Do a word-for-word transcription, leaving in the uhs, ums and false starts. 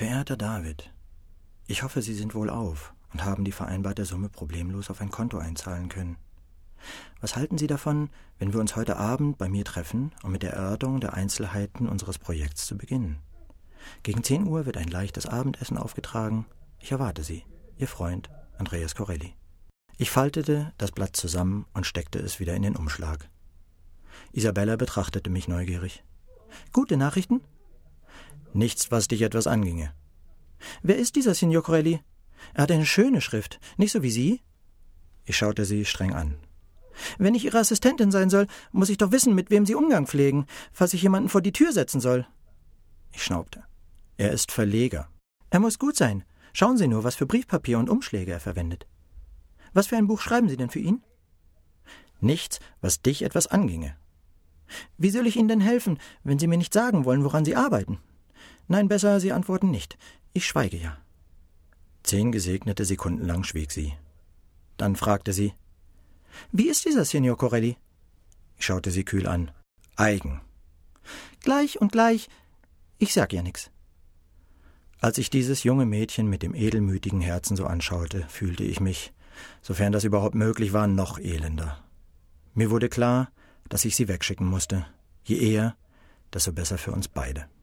Verehrter David, ich hoffe, Sie sind wohlauf und haben die vereinbarte Summe problemlos auf ein Konto einzahlen können. Was halten Sie davon, wenn wir uns heute Abend bei mir treffen, um mit der Erörterung der Einzelheiten unseres Projekts zu beginnen? Gegen zehn Uhr wird ein leichtes Abendessen aufgetragen. Ich erwarte Sie, Ihr Freund Andreas Corelli. Ich faltete das Blatt zusammen und steckte es wieder in den Umschlag. Isabella betrachtete mich neugierig. »Gute Nachrichten?« »Nichts, was dich etwas anginge.« »Wer ist dieser Signor Corelli? Er hat eine schöne Schrift, nicht so wie Sie?« Ich schaute sie streng an. »Wenn ich Ihre Assistentin sein soll, muss ich doch wissen, mit wem Sie Umgang pflegen, falls ich jemanden vor die Tür setzen soll.« Ich schnaubte. »Er ist Verleger.« »Er muss gut sein. Schauen Sie nur, was für Briefpapier und Umschläge er verwendet. Was für ein Buch schreiben Sie denn für ihn?« »Nichts, was dich etwas anginge.« »Wie soll ich Ihnen denn helfen, wenn Sie mir nicht sagen wollen, woran Sie arbeiten?« »Nein, besser, Sie antworten nicht. Ich schweige ja.« Zehn gesegnete Sekunden lang schwieg sie. Dann fragte sie, »Wie ist dieser Signor Corelli?« Ich schaute sie kühl an. »Eigen.« »Gleich und gleich. Ich sag ja nix.« Als ich dieses junge Mädchen mit dem edelmütigen Herzen so anschaute, fühlte ich mich, sofern das überhaupt möglich war, noch elender. Mir wurde klar, dass ich sie wegschicken musste. Je eher, desto besser für uns beide.